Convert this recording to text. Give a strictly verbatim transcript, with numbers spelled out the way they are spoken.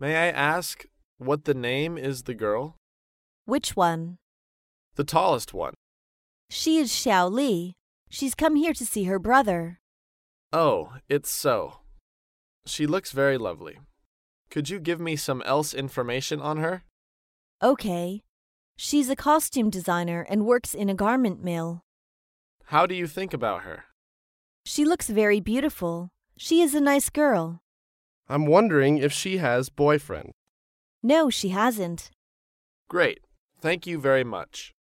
May I ask what the name is the girl? Which one? The tallest one. She is Xiao Li. She's come here to see her brother. Oh, it's so. She looks very lovely. Could you give me some else information on her? Okay. She's a costume designer and works in a garment mill. How do you think about her? She looks very beautiful. She is a nice girl. I'm wondering if she has boyfriend. No, she hasn't. Great. Thank you very much.